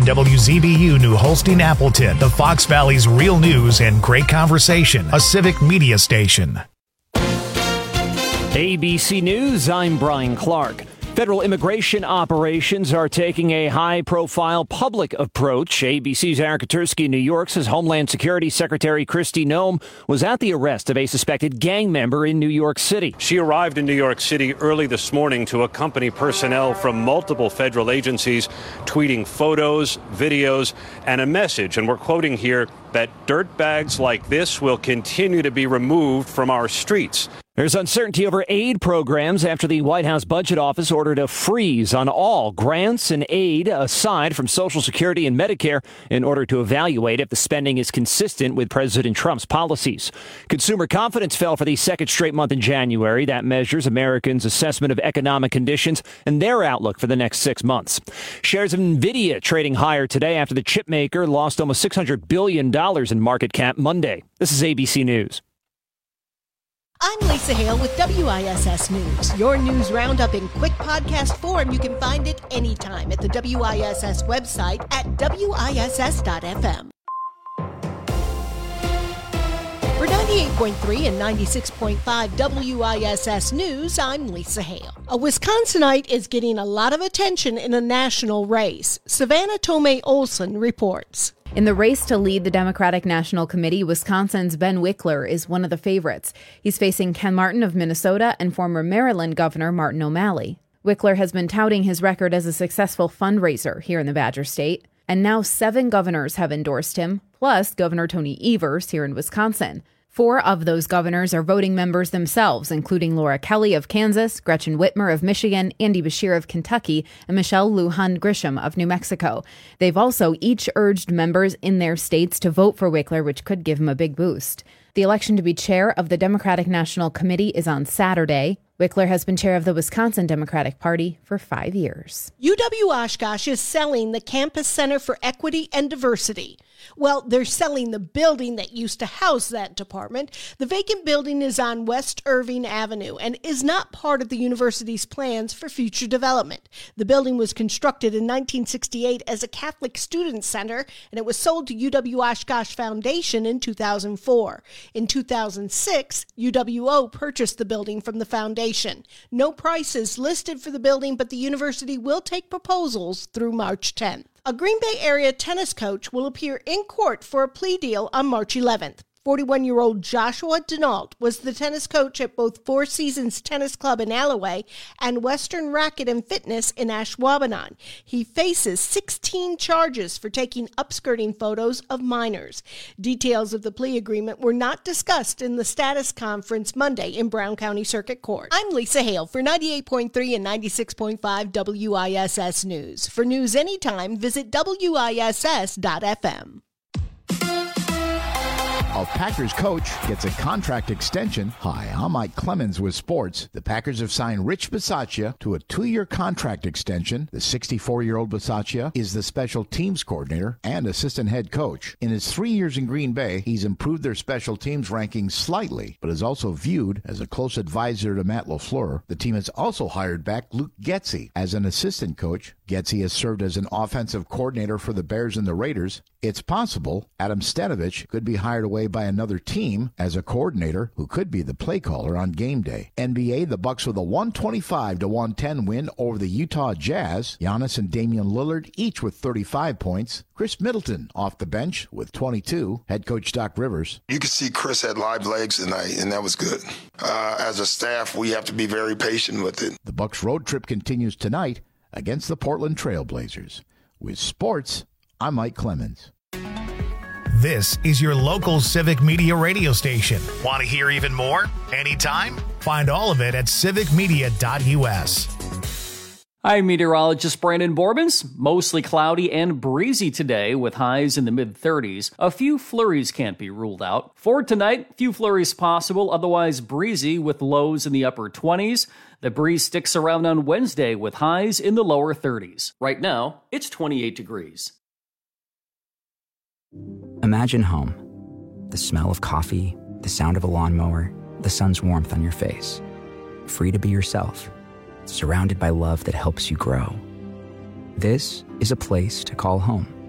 WZBU New Holstein Appleton, the Fox Valley's real news and great conversation, a civic media station. ABC News, I'm Brian Clark. Federal immigration operations are taking a high-profile public approach. ABC's Eric Katursky in New York says Homeland Security Secretary Kristi Noem was at the arrest of a suspected gang member in New York City. She arrived in New York City early this morning to accompany personnel from multiple federal agencies, tweeting photos, videos, and a message. And we're quoting here that dirtbags like this will continue to be removed from our streets. There's uncertainty over aid programs after the White House Budget Office ordered a freeze on all grants and aid aside from Social Security and Medicare in order to evaluate if the spending is consistent with President Trump's policies. Consumer confidence fell for the second straight month in January. That measures Americans' assessment of economic conditions and their outlook for the next 6 months. Shares of NVIDIA trading higher today after the chip maker lost almost $600 billion in market cap Monday. This is ABC News. I'm Lisa Hale with WISS News. Your news roundup in quick podcast form. You can find it anytime at the WISS website at WISS.FM. For 98.3 and 96.5 WISS News, I'm Lisa Hale. A Wisconsinite is getting a lot of attention in a national race. Savannah Tomei Olson reports. In the race to lead the Democratic National Committee, Wisconsin's Ben Wickler is one of the favorites. He's facing Ken Martin of Minnesota and former Maryland Governor Martin O'Malley. Wickler has been touting his record as a successful fundraiser here in the Badger State, and now 7 governors have endorsed him, plus Governor Tony Evers here in Wisconsin. 4 of those governors are voting members themselves, including Laura Kelly of Kansas, Gretchen Whitmer of Michigan, Andy Beshear of Kentucky, and Michelle Lujan Grisham of New Mexico. They've also each urged members in their states to vote for Wickler, which could give him a big boost. The election to be chair of the Democratic National Committee is on Saturday. Wickler has been chair of the Wisconsin Democratic Party for 5 years. UW-Oshkosh is selling the Campus Center for Equity and Diversity. Well, they're selling the building that used to house that department. The vacant building is on West Irving Avenue and is not part of the university's plans for future development. The building was constructed in 1968 as a Catholic student center, and it was sold to UW-Oshkosh Foundation in 2004. In 2006, UWO purchased the building from the foundation. No prices listed for the building, but the university will take proposals through March 10th. A Green Bay area tennis coach will appear in court for a plea deal on March 11th. 41-year-old Joshua Denault was the tennis coach at both Four Seasons Tennis Club in Alloway and Western Racket and Fitness in Ashwaubenon. He faces 16 charges for taking upskirting photos of minors. Details of the plea agreement were not discussed in the status conference Monday in Brown County Circuit Court. I'm Lisa Hale for 98.3 and 96.5 WISS News. For news anytime, visit WISS.FM. A Packers coach gets a contract extension. Hi, I'm Mike Clemens with sports. The Packers have signed Rich Bisaccia to a 2-year contract extension. The 64-year-old Bisaccia is the special teams coordinator and assistant head coach. In his 3 years in Green Bay, he's improved their special teams ranking slightly, but is also viewed as a close advisor to Matt LaFleur. The team has also hired back Luke Getsy as an assistant coach. Getsy has served as an offensive coordinator for the Bears and the Raiders. It's possible Adam Stanovich could be hired away by another team as a coordinator who could be the play caller on game day. NBA, the Bucks with a 125-110 win over the Utah Jazz. Giannis and Damian Lillard each with 35 points. Chris Middleton off the bench with 22. Head coach Doc Rivers. You could see Chris had live legs tonight, and that was good. As a staff, we have to be very patient with it. The Bucks road trip continues tonight against the Portland Trail Blazers. With sports, I'm Mike Clemens. This is your local civic media radio station. Want to hear even more? Anytime? Find all of it at civicmedia.us. I'm meteorologist Brandon Borbens. Mostly cloudy and breezy today with highs in the mid-30s. A few flurries can't be ruled out. For tonight, few flurries possible, otherwise breezy with lows in the upper 20s. The breeze sticks around on Wednesday with highs in the lower 30s. Right now, it's 28 degrees. Imagine home. The smell of coffee, the sound of a lawnmower, the sun's warmth on your face. Free to be yourself. Surrounded by love that helps you grow. This is a place to call home.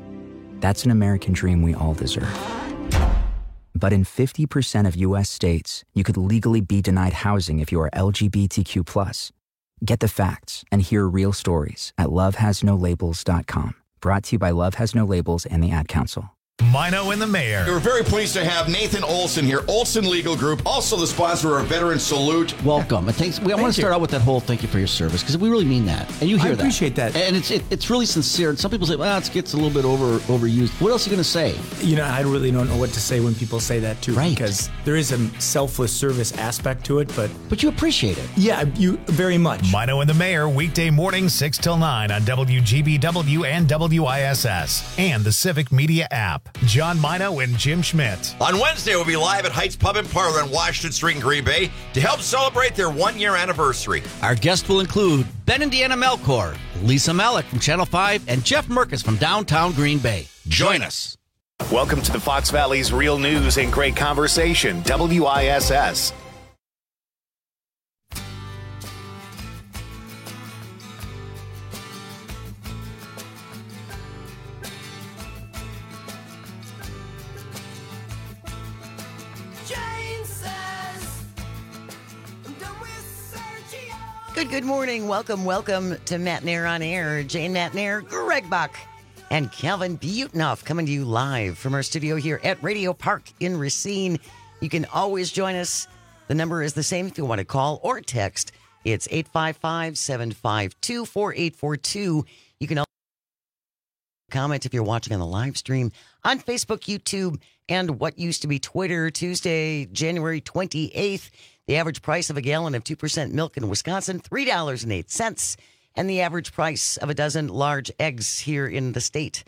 That's an American dream we all deserve. But in 50% of U.S. states, you could legally be denied housing if you are LGBTQ+. Get the facts and hear real stories at lovehasnolabels.com. Brought to you by Love Has No Labels and the Ad Council. Mino and the Mayor. We're very pleased to have Nathan Olson here, Olson Legal Group, also the sponsor of Veteran Salute. Welcome. And thanks. I want to start out with that whole thank you for your service, because we really mean that. And you hear that. I appreciate that. And it's really sincere. And some people say, well, it gets a little bit overused. What else are you going to say? I really don't know what to say when people say that, too. Right. Because there is a selfless service aspect to it, but you appreciate it. Yeah, you very much. Mino and the Mayor, weekday mornings 6 till 9 on WGBW and WISS and the Civic Media app. John Mino and Jim Schmidt. On Wednesday, we'll be live at Heights Pub and Parlor on Washington Street in Green Bay to help celebrate their 1-year anniversary. Our guests will include Ben and Deanna Melkor, Lisa Malik from Channel 5, and Jeff Merkis from downtown Green Bay. Join us. Welcome to the Fox Valley's Real News and Great Conversation, WISS. Good morning. Welcome to Matt Nair on Air. Jane Matt Nair, Greg Bach, and Calvin Butenoff coming to you live from our studio here at Radio Park in Racine. You can always join us. The number is the same if you want to call or text. It's 855-752-4842. You can also comment if you're watching on the live stream on Facebook, YouTube, and what used to be Twitter. Tuesday, January 28th. The average price of a gallon of 2% milk in Wisconsin, $3.08. And the average price of a dozen large eggs here in the state,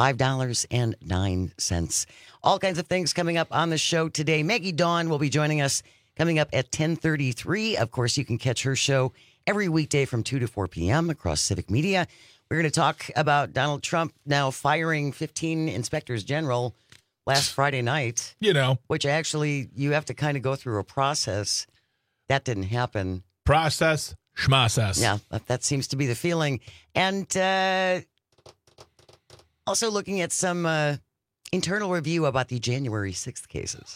$5.09. All kinds of things coming up on the show today. Maggie Dawn will be joining us coming up at 10:33. Of course, you can catch her show every weekday from 2 to 4 p.m. across Civic Media. We're going to talk about Donald Trump now firing 15 inspectors general last Friday night. Which actually you have to kind of go through a process. That didn't happen. Process, schmocess. Yeah, that seems to be the feeling. And also looking at some internal review about the January 6th cases.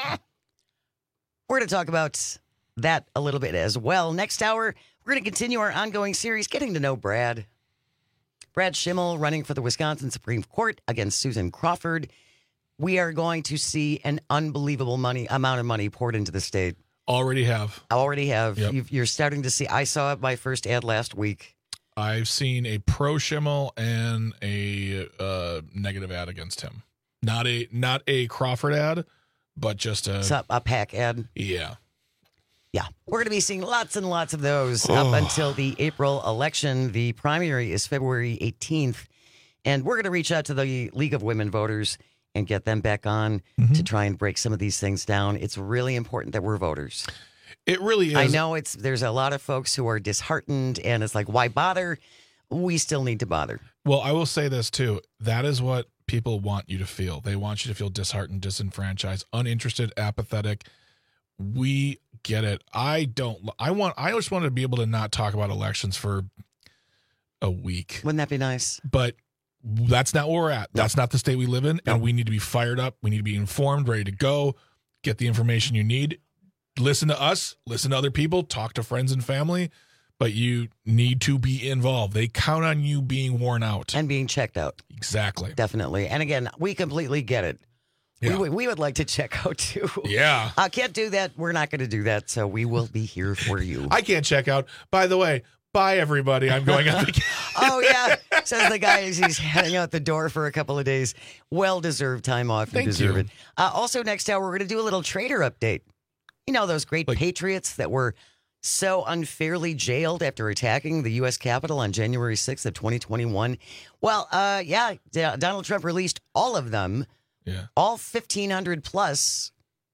We're going to talk about that a little bit as well. Next hour, we're going to continue our ongoing series, getting to know Brad. Brad Schimmel running for the Wisconsin Supreme Court against Susan Crawford. We are going to see an unbelievable amount of money poured into the state. Already have. Yep. You're starting to see. I saw my first ad last week. I've seen a pro Schimmel and a negative ad against him. Not a Crawford ad, but just a PAC ad. Yeah. Yeah. We're going to be seeing lots and lots of those up until the April election. The primary is February 18th. And we're going to reach out to the League of Women Voters and get them back on to try and break some of these things down. It's really important that we're voters. It really is. I know there's a lot of folks who are disheartened, and it's like, why bother? We still need to bother. Well, I will say this, too. That is what people want you to feel. They want you to feel disheartened, disenfranchised, uninterested, apathetic. We get it. I just want to be able to not talk about elections for a week. Wouldn't that be nice? But that's not where we're at. That's not the state we live in, and we need to be fired up. We need to be informed, ready to go, get the information you need. Listen to us, listen to other people, talk to friends and family, but you need to be involved. They count on you being worn out. And being checked out. Exactly. Definitely. And again, we completely get it. Yeah. We would like to check out, too. Yeah. I can't do that. We're not going to do that, so we will be here for you. I can't check out. By the way, bye, everybody. I'm going on vacation. Oh, yeah. Says the guy as he's heading out the door for a couple of days. Well-deserved time off. You deserve it. Also, next hour, we're going to do a little trader update. You know, those great patriots that were so unfairly jailed after attacking the U.S. Capitol on January 6th of 2021. Well, Donald Trump released all of them. Yeah. All 1,500 plus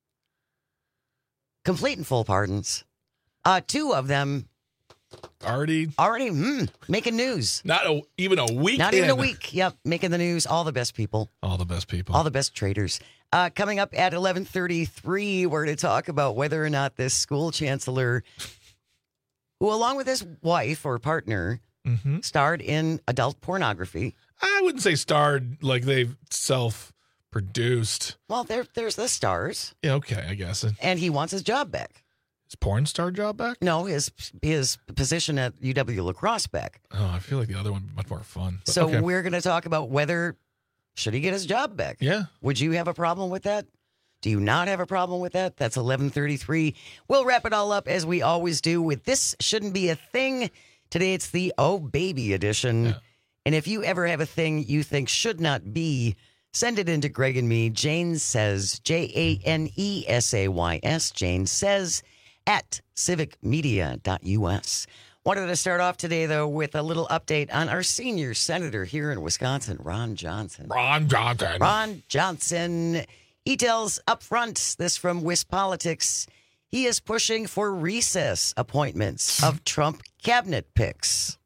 complete and full pardons. 2 of them already making news. Not even a week. Not even a week. Yep, making the news. All the best people. All the best people. All the best traders. Coming up at 11:33, we're going to talk about whether or not this school chancellor, who along with his wife or partner, starred in adult pornography. I wouldn't say starred like they've self-produced. Well, there's the stars. Yeah, okay, I guess. And he wants his job back. His porn star job back? No, his position at UW La Crosse back. Oh, I feel like the other one would be much more fun. But, So okay. we're going to talk about whether should he get his job back. Yeah. Would you have a problem with that? Do you not have a problem with that? That's 11:33. We'll wrap it all up as we always do with This Shouldn't Be a Thing. Today it's the Oh Baby edition. Yeah. And if you ever have a thing you think should not be, send it into Greg and me. Jane Says, JANESAYS, Jane Says, at civicmedia.us. Wanted to start off today, though, with a little update on our senior senator here in Wisconsin, Ron Johnson. Ron Johnson. He tells up front, this from WisPolitics, he is pushing for recess appointments of Trump cabinet picks.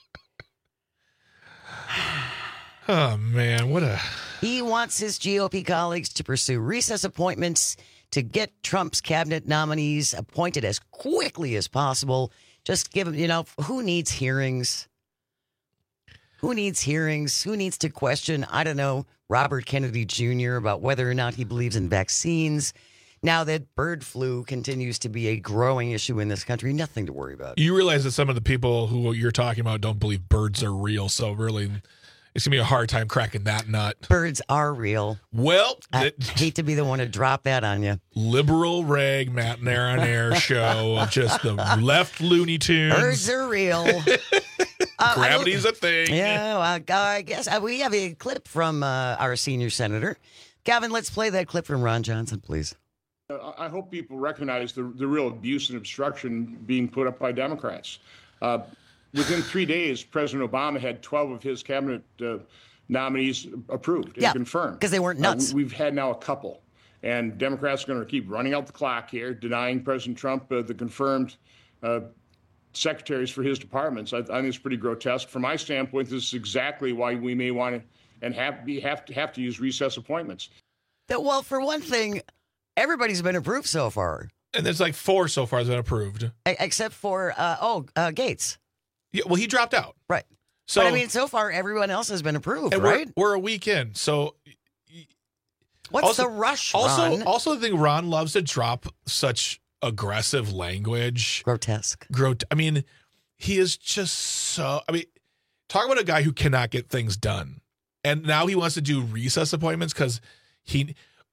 Oh, man, what a... He wants his GOP colleagues to pursue recess appointments to get Trump's cabinet nominees appointed as quickly as possible. Just give them, who needs hearings? Who needs hearings? Who needs to question, I don't know, Robert Kennedy Jr. about whether or not he believes in vaccines? Now that bird flu continues to be a growing issue in this country, nothing to worry about. You realize that some of the people who you're talking about don't believe birds are real, so really... It's going to be a hard time cracking that nut. Birds are real. Well, I hate to be the one to drop that on you. Liberal rag Matt on air show of just the left Looney Tunes. Birds are real. Gravity's a thing. Yeah, I guess we have a clip from our senior senator. Gavin, let's play that clip from Ron Johnson, please. I hope people recognize the real abuse and obstruction being put up by Democrats. Within 3 days, President Obama had 12 of his cabinet nominees approved and confirmed. Because they weren't nuts. We've had now a couple. And Democrats are going to keep running out the clock here, denying President Trump the confirmed secretaries for his departments. I think it's pretty grotesque. From my standpoint, this is exactly why we may want to and have to use recess appointments. Well, for one thing, everybody's been approved so far. And there's like 4 so far that's been approved. Except for, Gates. Yeah, well, he dropped out. Right. So, but I mean, so far, everyone else has been approved, and right? We're a week in. So what's the rush, Ron? Also, I think Ron loves to drop such aggressive language. Grotesque. I mean, he is just so... I mean, talk about a guy who cannot get things done. And now he wants to do recess appointments because he...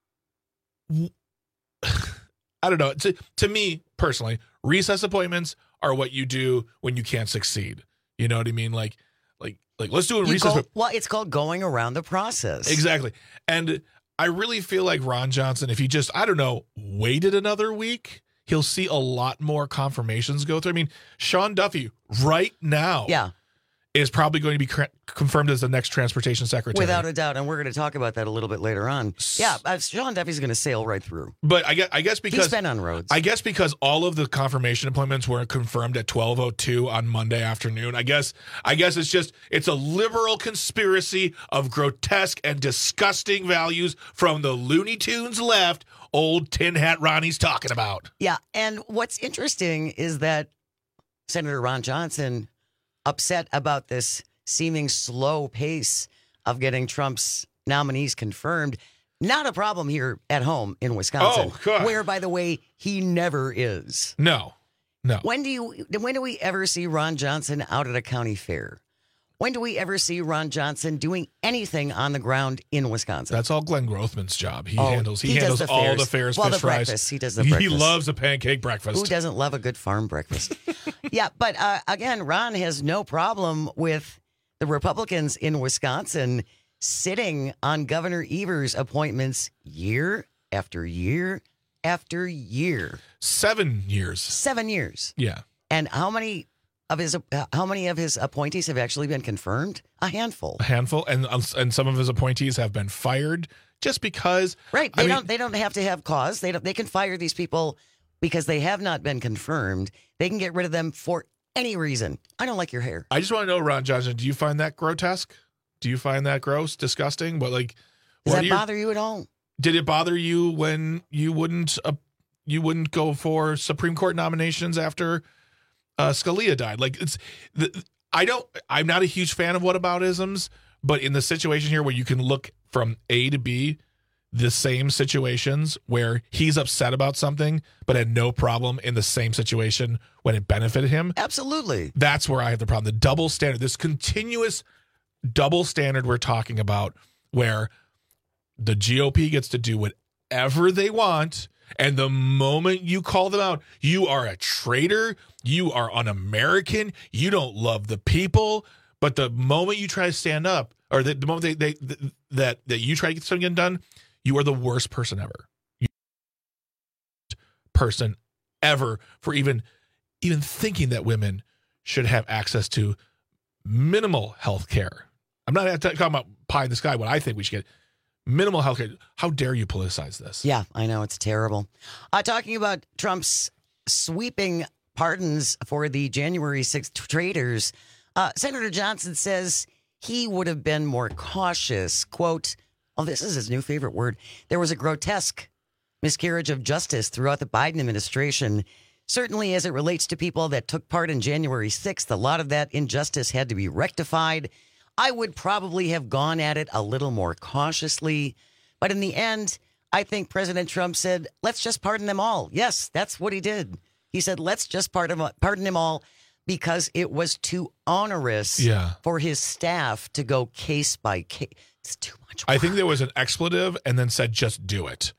I don't know. To me, personally, recess appointments are what you do when you can't succeed. You know what I mean? Like let's do a recess. Well, it's called going around the process. Exactly. And I really feel like Ron Johnson, if he just, I don't know, waited another week, he'll see a lot more confirmations go through. I mean, Sean Duffy right now is probably going to be confirmed as the next transportation secretary. Without a doubt. And we're going to talk about that a little bit later on. Yeah, Sean Duffy's going to sail right through. But I guess because... He's been on roads. I guess because all of the confirmation appointments weren't confirmed at 12:02 on Monday afternoon. I guess it's a liberal conspiracy of grotesque and disgusting values from the Looney Tunes left old Tin Hat Ronnie's talking about. Yeah, and what's interesting is that Senator Ron Johnson... upset about this seeming slow pace of getting Trump's nominees confirmed. Not a problem here at home in Wisconsin, where, by the way, he never is. No. When do we ever see Ron Johnson out at a county fair? When do we ever see Ron Johnson doing anything on the ground in Wisconsin? That's all Glenn Grothman's job. He handles the all the fairs, well, fish the fries. Breakfast. He does the breakfast. He loves a pancake breakfast. Who doesn't love a good farm breakfast? Yeah, but again, Ron has no problem with the Republicans in Wisconsin sitting on Governor Evers' appointments year after year after year. 7 years. 7 years. Yeah. And how many of his appointees have actually been confirmed? A handful. And some of his appointees have been fired just because. Right. They don't have to have cause. They can fire these people because they have not been confirmed. They can get rid of them for any reason. I don't like your hair. I just want to know, Ron Johnson, do you find that grotesque? Do you find that gross, disgusting? But does that bother you at all? Did it bother you when you wouldn't go for Supreme Court nominations after Scalia died? I'm not a huge fan of whataboutisms, But in the situation here where you can look from A to B, the same situations where he's upset about something but had no problem in the same situation when it benefited him. Absolutely. That's where I have the problem. The double standard, this continuous double standard we're talking about, where the GOP gets to do whatever they want, and the moment you call them out, you are a traitor, you are un-American, you don't love the people. But the moment you try to stand up, or the moment that you try to get something done, you are the worst person ever. Person ever for even thinking that women should have access to minimal health care. I'm not talking about pie in the sky, what I think we should get. Minimal health care. How dare you politicize this? Yeah, I know. It's terrible. Talking about Trump's sweeping pardons for the January 6th traitors, Senator Johnson says he would have been more cautious. Quote, oh, this is his new favorite word. There was a grotesque miscarriage of justice throughout the Biden administration. Certainly as it relates to people that took part in January 6th, a lot of that injustice had to be rectified. I would probably have gone at it a little more cautiously. But in the end, I think President Trump said, let's just pardon them all. Yes, that's what he did. He said, let's just pardon them all, because it was too onerous for his staff to go case by case. It's too much work. I think there was an expletive and then said, just do it.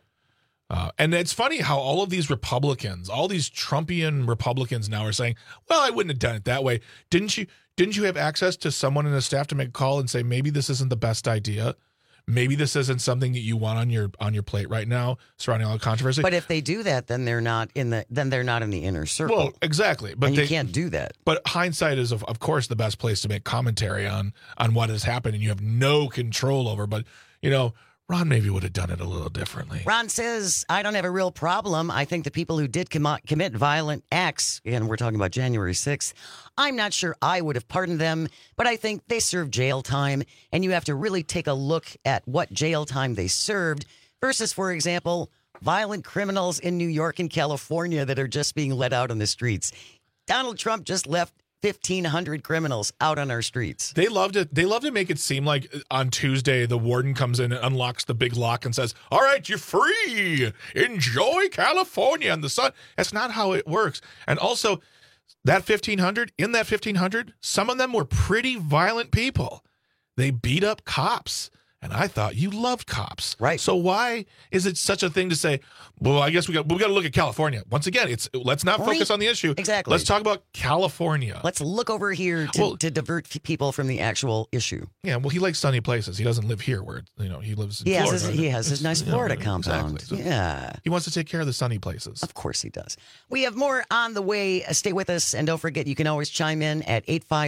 And it's funny how all of these Republicans, all these Trumpian Republicans now are saying, well, I wouldn't have done it that way. Didn't you have access to someone in the staff to make a call and say, maybe this isn't the best idea? Maybe this isn't something that you want on your plate right now surrounding all the controversy. But if they do that, then they're not in the inner circle. Well, exactly. But you can't do that. But hindsight is of course the best place to make commentary on what has happened and you have no control over. But Ron maybe would have done it a little differently. Ron says, I don't have a real problem. I think the people who did commit violent acts, again, we're talking about January 6th, I'm not sure I would have pardoned them, but I think they served jail time, and you have to really take a look at what jail time they served versus, for example, violent criminals in New York and California that are just being let out on the streets. Donald Trump just left 1,500 criminals out on our streets. They loved it. They love to make it seem like on Tuesday, the warden comes in and unlocks the big lock and says, all right, you're free. Enjoy California and the sun. That's not how it works. And also, that 1,500, some of them were pretty violent people. They beat up cops. And I thought you loved cops. Right. So why is it such a thing to say, well, I guess we got to look at California. Once again, let's not focus on the issue. Exactly. Let's talk about California. Let's look over here to divert people from the actual issue. Yeah, well, he likes sunny places. He doesn't live here where, he lives in Florida. He has his nice Florida compound. Exactly. So he wants to take care of the sunny places. Of course he does. We have more on the way. Stay with us. And don't forget, you can always chime in at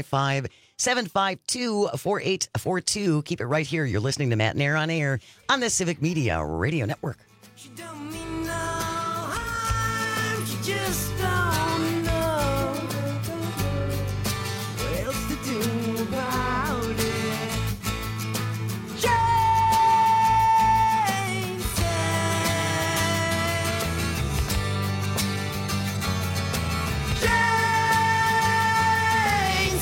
855-752-4842. Keep it right here. You're listening to Matt and Air on Air on the Civic Media Radio Network. She don't mean no harm. She just don't know what else to do about it. Jane said. Jane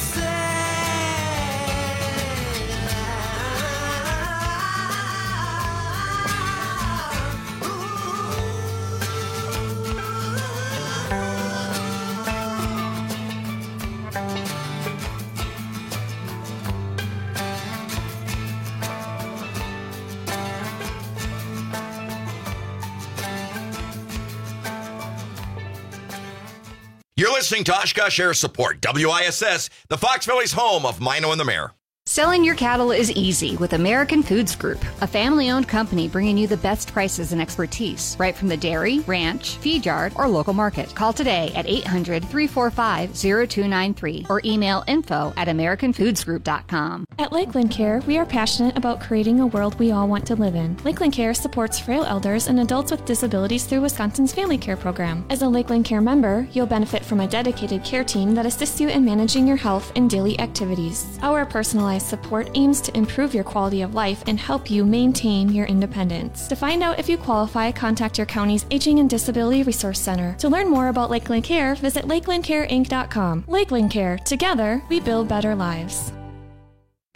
You're listening to Oshkosh Air Support, WISS, the Fox Valley's home of Mino and the Mayor. Selling your cattle is easy with American Foods Group, a family-owned company bringing you the best prices and expertise right from the dairy, ranch, feed yard, or local market. Call today at 800-345-0293 or email info@americanfoodsgroup.com. At Lakeland Care, we are passionate about creating a world we all want to live in. Lakeland Care supports frail elders and adults with disabilities through Wisconsin's Family Care Program. As a Lakeland Care member, you'll benefit from a dedicated care team that assists you in managing your health and daily activities. Our personalized support aims to improve your quality of life and help you maintain your independence. To find out if you qualify, contact your county's Aging and Disability Resource Center. To learn more about Lakeland Care, visit lakelandcareinc.com. Lakeland Care. Together, we build better lives.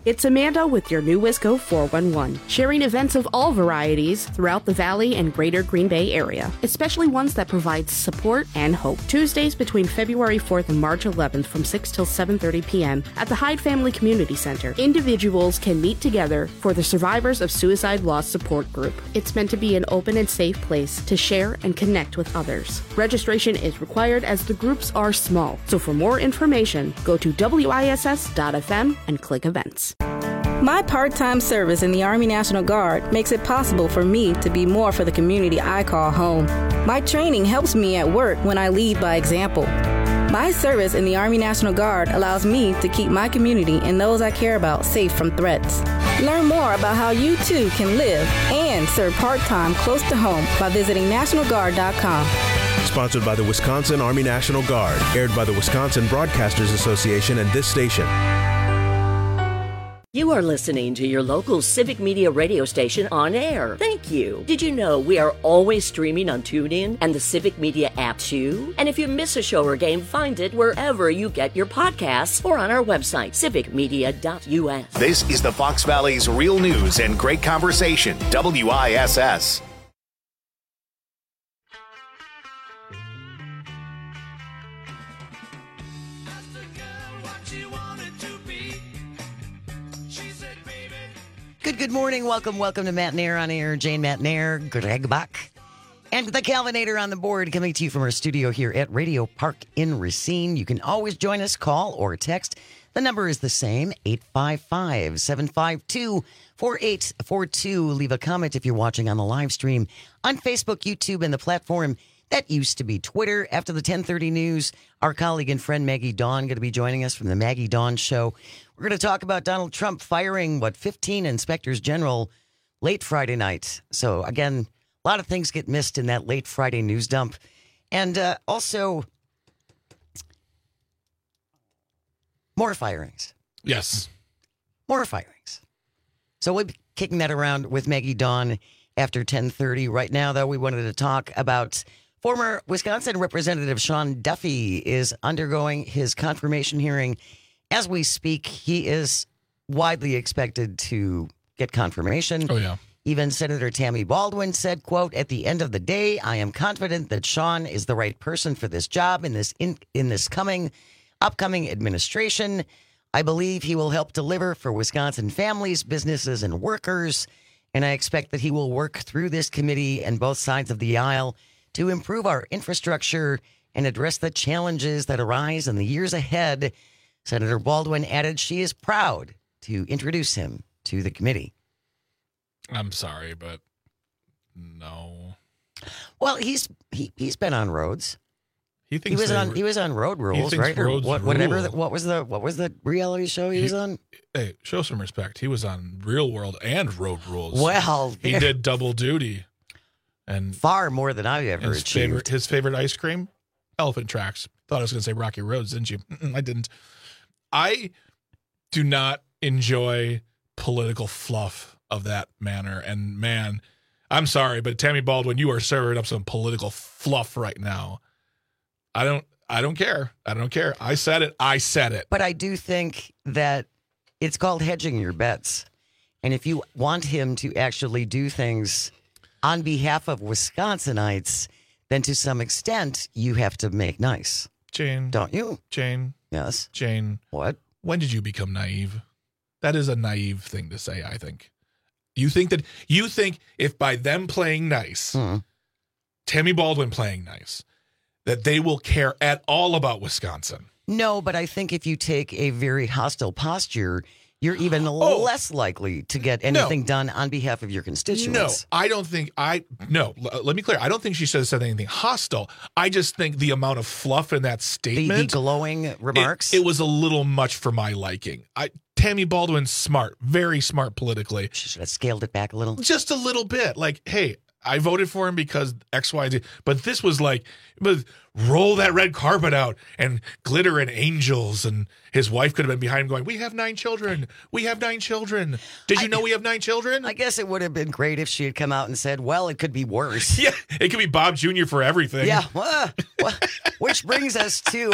It's Amanda with your new Wisco 411, sharing events of all varieties throughout the Valley and greater Green Bay area, especially ones that provide support and hope. Tuesdays between February 4th and March 11th from 6 till 7:30 p.m. at the Hyde Family Community Center. Individuals can meet together for the Survivors of Suicide Loss Support Group. It's meant to be an open and safe place to share and connect with others. Registration is required as the groups are small. So for more information, go to WISS.FM and click events. My part-time service in the Army National Guard makes it possible for me to be more for the community I call home. My training helps me at work when I lead by example. My service in the Army National Guard allows me to keep my community and those I care about safe from threats. Learn more about how you too can live and serve part-time close to home by visiting NationalGuard.com. Sponsored by the Wisconsin Army National Guard. Aired by the Wisconsin Broadcasters Association and this station. You are listening to your local Civic Media radio station on air. Thank you. Did you know we are always streaming on TuneIn and the Civic Media app too? And if you miss a show or game, find it wherever you get your podcasts or on our website, civicmedia.us. This is the Fox Valley's real news and great conversation, WISS. Good morning. Welcome to Matt Nair on air. Jane Matt Nair, Greg Bach, and the Calvinator on the board, coming to you from our studio here at Radio Park in Racine. You can always join us, call or text. The number is the same, 855-752-4842. Leave a comment if you're watching on the live stream on Facebook, YouTube, and the platform that used to be Twitter. After the 10:30 news, our colleague and friend Maggie Dawn going to be joining us from the Maggie Dawn Show. We're going to talk about Donald Trump firing, 15 inspectors general late Friday night. So, again, a lot of things get missed in that late Friday news dump. And also, more firings. Yes. More firings. So we'll be kicking that around with Maggie Dawn after 10:30. Right now, though, we wanted to talk about former Wisconsin Representative Sean Duffy is undergoing his confirmation hearing. As we speak, he is widely expected to get confirmation. Oh, yeah. Even Senator Tammy Baldwin said, quote, "At the end of the day, I am confident that Sean is the right person for this job in this upcoming administration. I believe he will help deliver for Wisconsin families, businesses, and workers. And I expect that he will work through this committee and both sides of the aisle to improve our infrastructure and address the challenges that arise in the years ahead." Senator Baldwin added she is proud to introduce him to the committee. I'm sorry, but no. Well, he's been on roads. He was on Road Rules, right? Roads what was the reality show he was on? Hey, show some respect. He was on Real World and Road Rules. Well, he did double duty, and far more than I ever achieved. His favorite ice cream, Elephant Tracks. Thought I was going to say Rocky Roads, didn't you? I didn't. I do not enjoy political fluff of that manner. And man, I'm sorry, but Tammy Baldwin, you are serving up some political fluff right now. I don't care. I don't care. I said it. But I do think that it's called hedging your bets. And if you want him to actually do things on behalf of Wisconsinites, then to some extent you have to make nice. Jane. Don't you? Jane. Yes. Jane. What? When did you become naive? That is a naive thing to say, I think. You think if by them playing nice, Tammy Baldwin playing nice, that they will care at all about Wisconsin? No, but I think if you take a very hostile posture, you're even less likely to get anything done on behalf of your constituents. No, I don't think let me clear. I don't think she said anything hostile. I just think the amount of fluff in that statement. The glowing remarks. It was a little much for my liking. Tammy Baldwin's smart, very smart politically. She should have scaled it back a little. Just a little bit. Like, hey, I voted for him because X, Y, Z. But this was like, roll that red carpet out and glitter and angels. And his wife could have been behind him going, we have 9 children. We have 9 children. Did you know we have 9 children? I guess it would have been great if she had come out and said, well, it could be worse. Yeah, it could be Bob Jr. for everything. Yeah. Which brings us to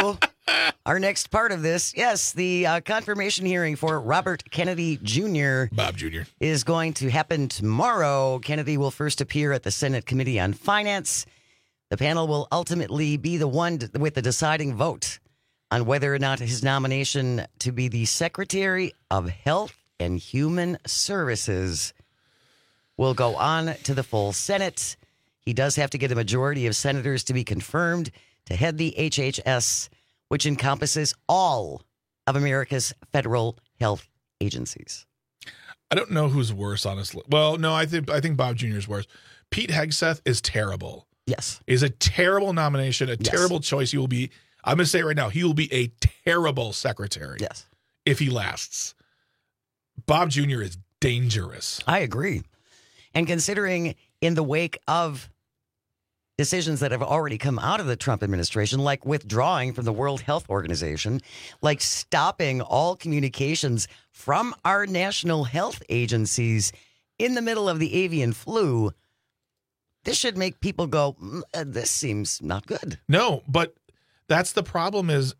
Our next part of this, yes, the confirmation hearing for Robert Kennedy Jr. Bob Jr. is going to happen tomorrow. Kennedy will first appear at the Senate Committee on Finance. The panel will ultimately be the one with the deciding vote on whether or not his nomination to be the Secretary of Health and Human Services will go on to the full Senate. He does have to get a majority of senators to be confirmed to head the HHS, which encompasses all of America's federal health agencies. I don't know who's worse, honestly. Well, no, I think Bob Jr. is worse. Pete Hegseth is terrible. Yes. Is a terrible nomination, a terrible choice. He will be, I'm going to say it right now, he will be a terrible secretary. Yes. If he lasts. Bob Jr. is dangerous. I agree. And considering in the wake of decisions that have already come out of the Trump administration, like withdrawing from the World Health Organization, like stopping all communications from our national health agencies in the middle of the avian flu, this should make people go, this seems not good. No, but that's the problem is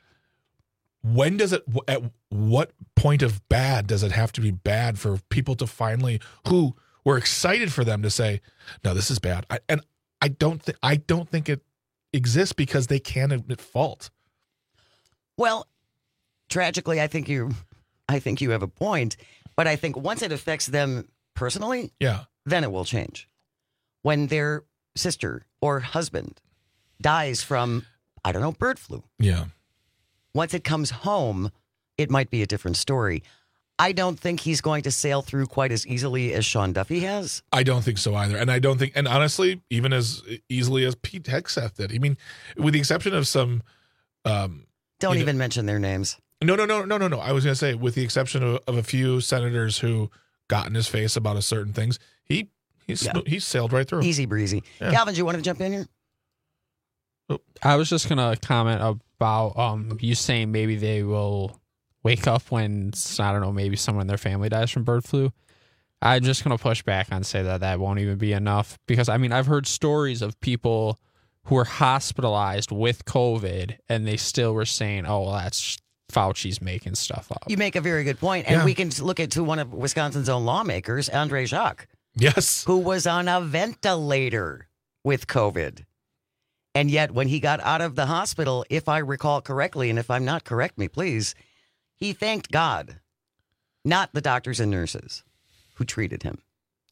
when does it, at what point of bad does it have to be bad for people to finally, who were excited for them to say, no, this is bad. I don't think it exists because they can't admit fault. Well, tragically, I think you have a point, but I think once it affects them personally, then it will change. When their sister or husband dies from, I don't know, bird flu. Yeah. Once it comes home, it might be a different story. I don't think he's going to sail through quite as easily as Sean Duffy has. I don't think so either. And I don't think, and honestly, even as easily as Pete Hegseth did. I mean, with the exception of some... don't even mention their names. No. I was going to say, with the exception of a few senators who got in his face about certain things, he sailed right through. Easy breezy. Yeah. Calvin, do you want to jump in here? I was just going to comment about you saying maybe they will wake up when, I don't know, maybe someone in their family dies from bird flu. I'm just going to push back and say that won't even be enough. Because, I mean, I've heard stories of people who were hospitalized with COVID and they still were saying, oh, well, that's Fauci's making stuff up. You make a very good point. And we can look at one of Wisconsin's own lawmakers, Andre Jacques. Yes. Who was on a ventilator with COVID. And yet when he got out of the hospital, if I recall correctly, and if I'm not, correct me, please, he thanked God, not the doctors and nurses who treated him.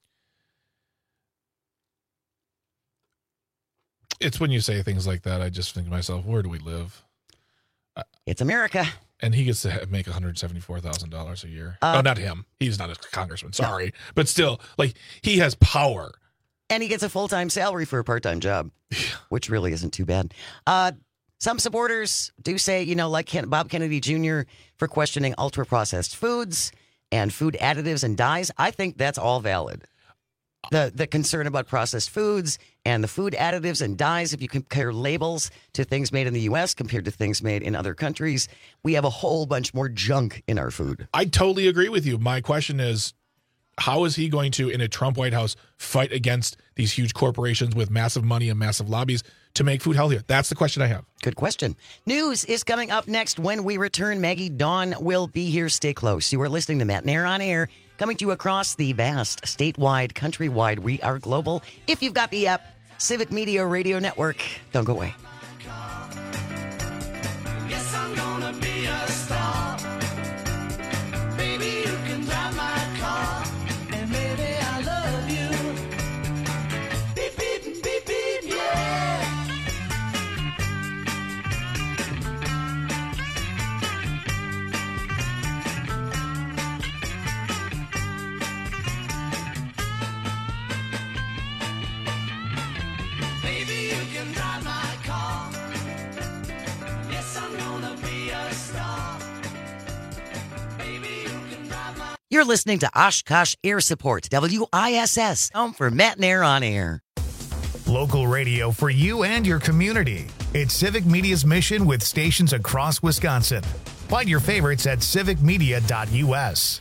It's when you say things like that, I just think to myself, where do we live? It's America. And he gets to make $174,000 a year. No, not him. He's not a congressman. Sorry. No. But still, like, he has power. And he gets a full-time salary for a part-time job, which really isn't too bad. Some supporters do say, like Bob Kennedy Jr. for questioning ultra-processed foods and food additives and dyes. I think that's all valid. The concern about processed foods and the food additives and dyes, if you compare labels to things made in the U.S. compared to things made in other countries, we have a whole bunch more junk in our food. I totally agree with you. My question is, how is he going to, in a Trump White House, fight against these huge corporations with massive money and massive lobbies to make food healthier? That's the question I have. Good question. News is coming up next when we return. Maggie Dawn will be here. Stay close. You are listening to Matt and Aaron on Air, coming to you across the vast, statewide, countrywide. We are global. If you've got the app, Civic Media Radio Network. Don't go away. Yes, I'm gonna be a star. Baby, you can drive my car. And baby, I love you. Beep, beep, beep, beep, yeah. Baby, you can drive my car. Yes, I'm gonna be a star. Baby, you can drive my... You're listening to Oshkosh Air Support, WISS, home for Matt and Air on Air. Local radio for you and your community. It's Civic Media's mission with stations across Wisconsin. Find your favorites at civicmedia.us.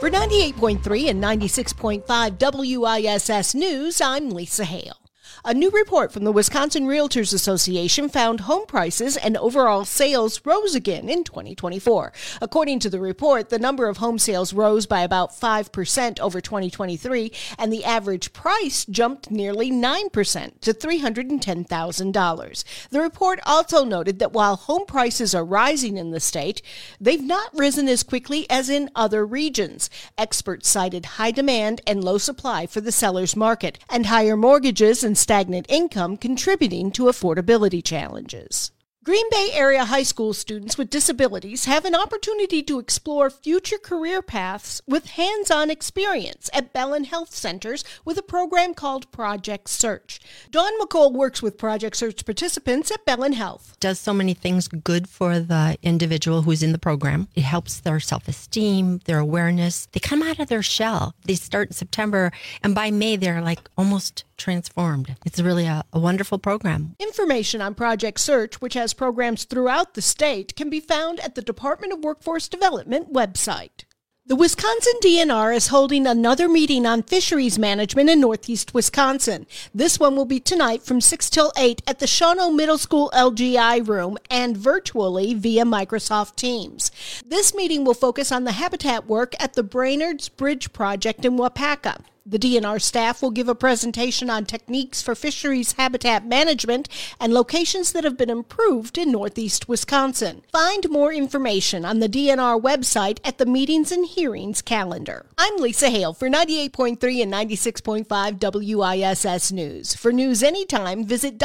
For 98.3 and 96.5 WISS News, I'm Lisa Hale. A new report from the Wisconsin Realtors Association found home prices and overall sales rose again in 2024. According to the report, the number of home sales rose by about 5% over 2023, and the average price jumped nearly 9% to $310,000. The report also noted that while home prices are rising in the state, they've not risen as quickly as in other regions. Experts cited high demand and low supply for the seller's market, and higher mortgages and stagnant income contributing to affordability challenges. Green Bay area high school students with disabilities have an opportunity to explore future career paths with hands-on experience at Bellin Health Centers with a program called Project Search. Dawn McCall works with Project Search participants at Bellin Health. Does so many things good for the individual who's in the program. It helps their self-esteem, their awareness. They come out of their shell. They start in September, and by May, they're like almost transformed. It's really a wonderful program. Information on Project Search, which has programs throughout the state, can be found at the Department of Workforce Development website. The Wisconsin DNR is holding another meeting on fisheries management in northeast Wisconsin. This one will be tonight from 6 till 8 at the Shawano Middle School LGI room and virtually via Microsoft Teams. This meeting will focus on the habitat work at the Brainerd's Bridge Project in Wapaka. The DNR staff will give a presentation on techniques for fisheries habitat management and locations that have been improved in northeast Wisconsin. Find more information on the DNR website at the Meetings and Hearings calendar. I'm Lisa Hale for 98.3 and 96.5 WISS News. For news anytime, visit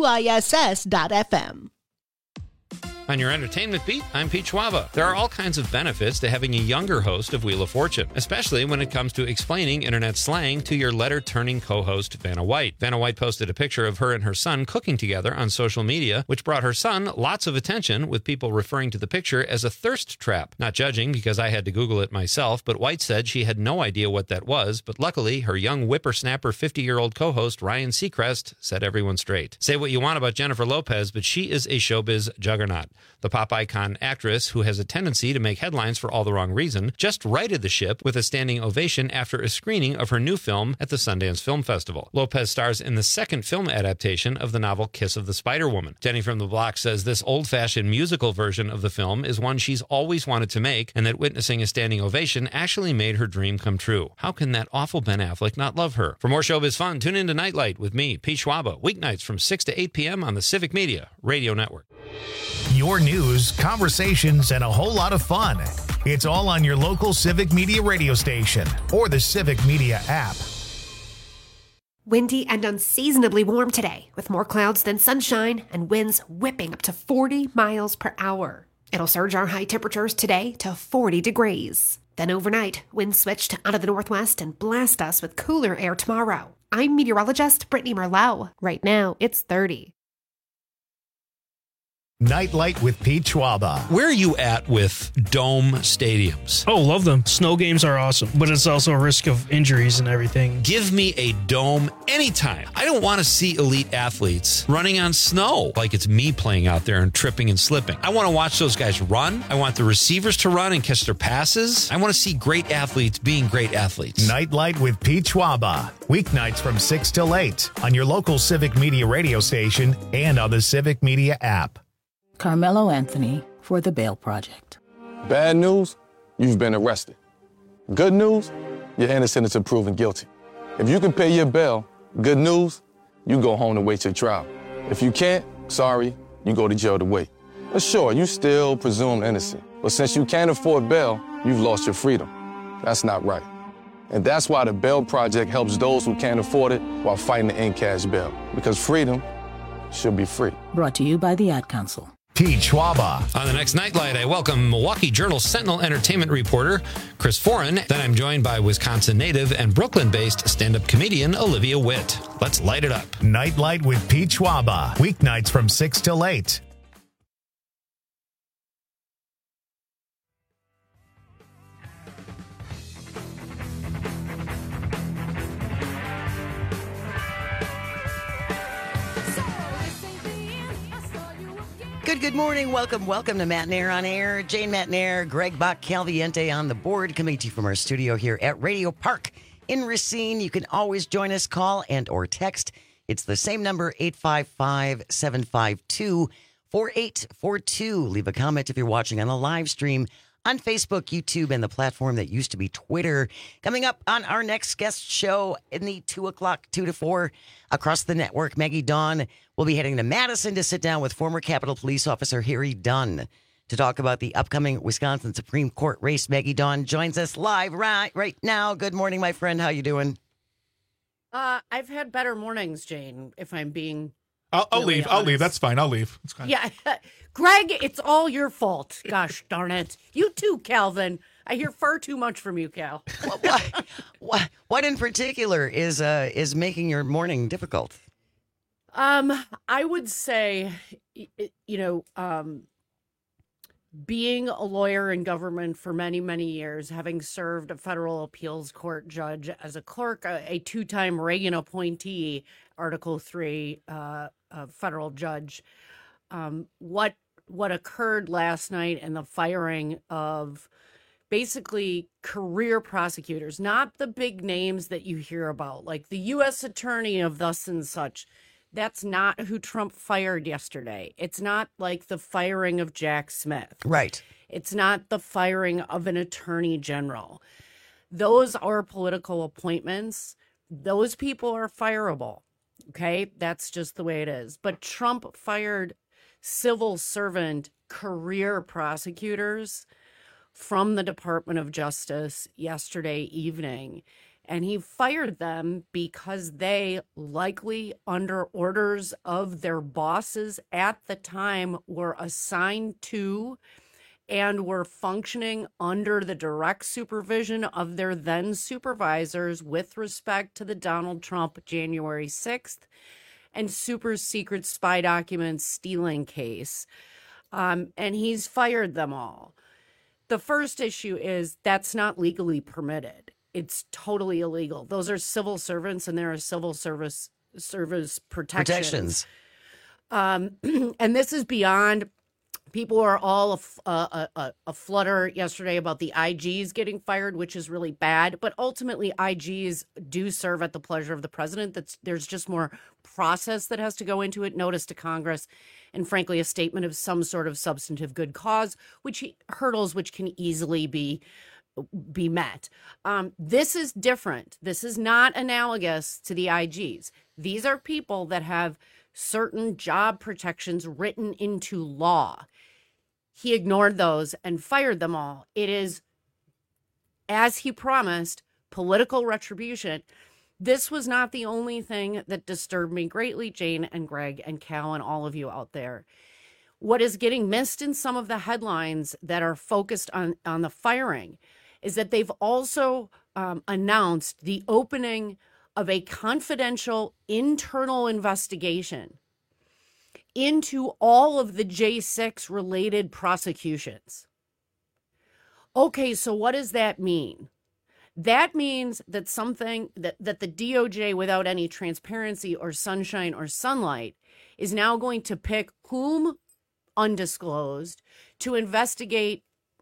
WISS.FM. On your entertainment beat, I'm Pete Schwaba. There are all kinds of benefits to having a younger host of Wheel of Fortune, especially when it comes to explaining internet slang to your letter-turning co-host, Vanna White. Vanna White posted a picture of her and her son cooking together on social media, which brought her son lots of attention, with people referring to the picture as a thirst trap. Not judging, because I had to Google it myself, but White said she had no idea what that was, but luckily, her young whippersnapper 50-year-old co-host, Ryan Seacrest, set everyone straight. Say what you want about Jennifer Lopez, but she is a showbiz juggernaut. The pop icon actress, who has a tendency to make headlines for all the wrong reason, just righted the ship with a standing ovation after a screening of her new film at the Sundance Film Festival. Lopez stars in the second film adaptation of the novel Kiss of the Spider-Woman. Jenny from the Block says this old-fashioned musical version of the film is one she's always wanted to make, and that witnessing a standing ovation actually made her dream come true. How can that awful Ben Affleck not love her? For more showbiz fun, tune in to Nightlight with me, Pete Schwaba, weeknights from 6 to 8 p.m. on the Civic Media Radio Network. Your news, conversations, and a whole lot of fun. It's all on your local Civic Media radio station or the Civic Media app. Windy and unseasonably warm today, with more clouds than sunshine and winds whipping up to 40 miles per hour. It'll surge our high temperatures today to 40 degrees. Then overnight, winds switched out of the northwest and blast us with cooler air tomorrow. I'm meteorologist Brittany Merlot. Right now, it's 30. Nightlight with Pete Schwaba. Where are you at with dome stadiums? Oh, love them. Snow games are awesome, but it's also a risk of injuries and everything. Give me a dome anytime. I don't want to see elite athletes running on snow like it's me playing out there and tripping and slipping. I want to watch those guys run. I want the receivers to run and catch their passes. I want to see great athletes being great athletes. Nightlight with Pete Schwaba. Weeknights from 6 till 8 on your local Civic Media radio station and on the Civic Media app. Carmelo Anthony for the Bail Project. Bad news, you've been arrested. Good news, you're innocent until proven guilty. If you can pay your bail, good news, you go home to wait your trial. If you can't, sorry, you go to jail to wait. But sure, you still presumed innocent. But since you can't afford bail, you've lost your freedom. That's not right. And that's why the Bail Project helps those who can't afford it while fighting to end cash bail. Because freedom should be free. Brought to you by the Ad Council. Pete Schwaba. On the next Nightlight, I welcome Milwaukee Journal Sentinel entertainment reporter Chris Foran. Then I'm joined by Wisconsin native and Brooklyn-based stand-up comedian Olivia Witt. Let's light it up. Nightlight with Pete Schwaba. Weeknights from 6 till 8. Good morning. Welcome to Matt and Air on Air. Jane Matt and Air, Greg Bach, Calviente on the board, coming to you from our studio here at Radio Park in Racine. You can always join us, call and or text. It's the same number, 855-752-4842. Leave a comment if you're watching on the live stream on Facebook, YouTube, and the platform that used to be Twitter. Coming up on our next guest show in the 2 o'clock, 2 to 4 across the network, Maggie Dawn will be heading to Madison to sit down with former Capitol Police Officer Harry Dunn to talk about the upcoming Wisconsin Supreme Court race. Maggie Dawn joins us live right now. Good morning, my friend. How you doing? I've had better mornings, Jane, if I'm being I'll really leave. honest. I'll leave. That's fine. I'll leave. It's fine. Yeah. Greg, it's all your fault. Gosh darn it. You too, Calvin. I hear far too much from you, Cal. What in particular is making your morning difficult? I would say, being a lawyer in government for many, many years, having served a federal appeals court judge as a clerk, a two-time Reagan appointee, Article 3 federal judge, what occurred last night in the firing of basically career prosecutors, not the big names that you hear about, like the U.S. attorney of thus and such. That's not who Trump fired yesterday. It's not like the firing of Jack Smith. Right. It's not the firing of an attorney general. Those are political appointments. Those people are fireable. Okay? That's just the way it is. But Trump fired civil servant career prosecutors from the Department of Justice yesterday evening. And he fired them because they, likely under orders of their bosses at the time, were assigned to and were functioning under the direct supervision of their then supervisors with respect to the Donald Trump January 6th and super secret spy documents stealing case. And he's fired them all. The first issue is that's not legally permitted. It's totally illegal. Those are civil servants, and there are civil service protections. And this is beyond. People are all a flutter yesterday about the IGs getting fired, which is really bad. But ultimately, IGs do serve at the pleasure of the president. There's just more process that has to go into it, notice to Congress, and frankly, a statement of some sort of substantive good cause, which can easily be met. This is different. This is not analogous to the IGs. These are people that have certain job protections written into law. He ignored those and fired them all. It is, as he promised, political retribution. This was not the only thing that disturbed me greatly, Jane and Greg and Cal and all of you out there. What is getting missed in some of the headlines that are focused on the firing is that they've also announced the opening of a confidential internal investigation into all of the J6 related prosecutions. Okay, so what does that mean? That means that something that the DOJ, without any transparency or sunshine or sunlight, is now going to pick whom, undisclosed, to investigate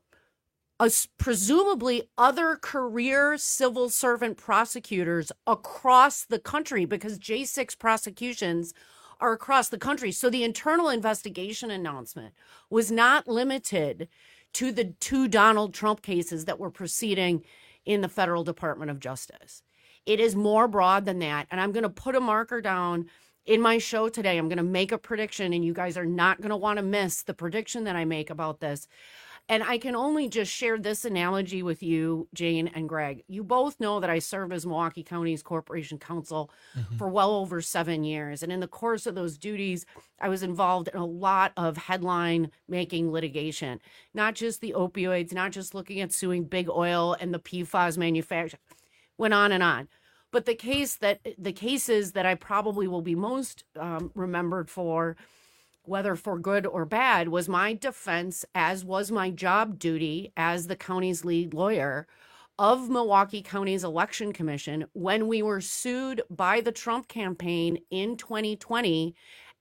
presumably other career civil servant prosecutors across the country, because J6 prosecutions are across the country. So the internal investigation announcement was not limited to the two Donald Trump cases that were proceeding in the federal Department of Justice. It is more broad than that. And I'm going to put a marker down in my show today. I'm going to make a prediction, and you guys are not going to want to miss the prediction that I make about this. And I can only just share this analogy with you, Jane and Greg. You both know that I served as Milwaukee County's Corporation Counsel for well over 7 years. And in the course of those duties, I was involved in a lot of headline-making litigation. Not just the opioids, not just looking at suing Big Oil and the PFAS manufacturer. Went on and on. But the cases that I probably will be most remembered for, whether for good or bad, was my defense, as was my job duty as the county's lead lawyer, of Milwaukee County's Election Commission when we were sued by the Trump campaign in 2020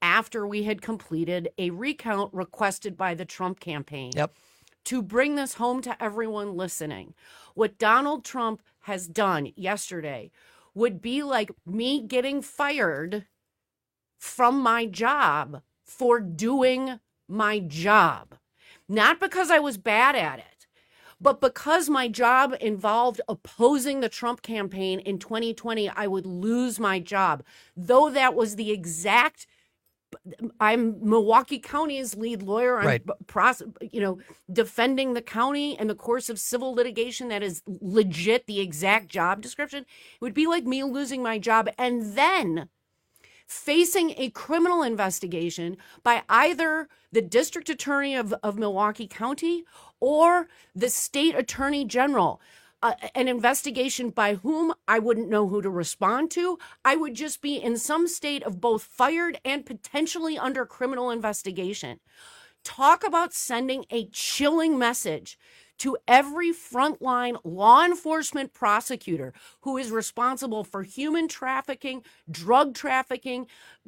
after we had completed a recount requested by the Trump campaign. Yep. To bring this home to everyone listening, what Donald Trump has done yesterday would be like me getting fired from my job for doing my job. Not because I was bad at it, but because my job involved opposing the Trump campaign in 2020, I would lose my job. Though that was the exact, I'm Milwaukee County's lead lawyer. I'm Right. defending the county in the course of civil litigation that is legit the exact job description. It would be like me losing my job and then facing a criminal investigation by either the district attorney of Milwaukee County or the state attorney general. An investigation by whom I wouldn't know who to respond to. I would just be in some state of both fired and potentially under criminal investigation. Talk about sending a chilling message to every frontline law enforcement prosecutor who is responsible for human trafficking, drug trafficking,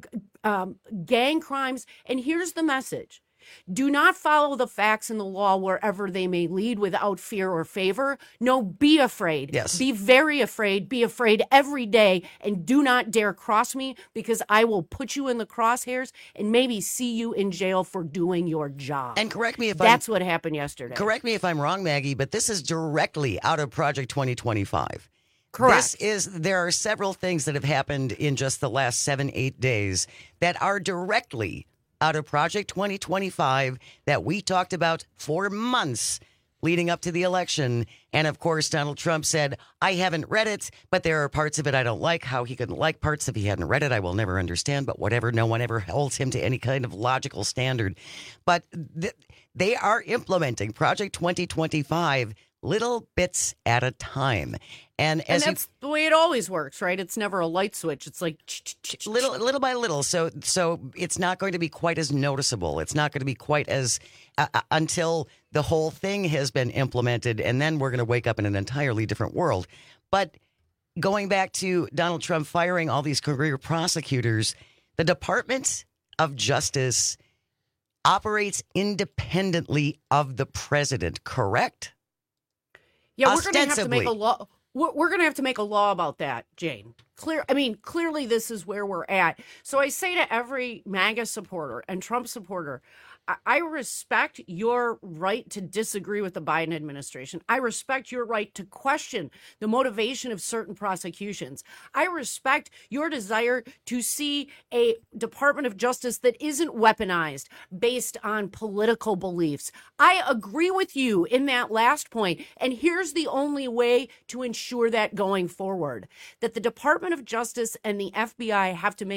gang crimes. And here's the message. Do not follow the facts and the law wherever they may lead without fear or favor. No, be afraid. Yes. Be very afraid. Be afraid every day. And do not dare cross me because I will put you in the crosshairs and maybe see you in jail for doing your job. And correct me if That's what happened yesterday. Correct me if I'm wrong, Maggie, but this is directly out of Project 2025. Correct. There are several things that have happened in just the last 7-8 days that are directly out of Project 2025 that we talked about for months leading up to the election. And of course, Donald Trump said, I haven't read it, but there are parts of it I don't like. How he couldn't like parts if he hadn't read it, I will never understand. But whatever, no one ever holds him to any kind of logical standard. But they are implementing Project 2025 little bits at a time. And that's the way it always works, right? It's never a light switch. It's like little by little. So it's not going to be quite as noticeable. It's not going to be quite as until the whole thing has been implemented, and then we're going to wake up in an entirely different world. But going back to Donald Trump firing all these career prosecutors, the Department of Justice operates independently of the president, correct? Yeah, we're going to have to make a law. We're going to have to make a law about that, Jane. Clearly this is where we're at. So I say to every MAGA supporter and Trump supporter, I respect your right to disagree with the Biden administration. I respect your right to question the motivation of certain prosecutions. I respect your desire to see a Department of Justice that isn't weaponized based on political beliefs. I agree with you in that last point. And here's the only way to ensure that going forward, that the Department of Justice and the FBI have to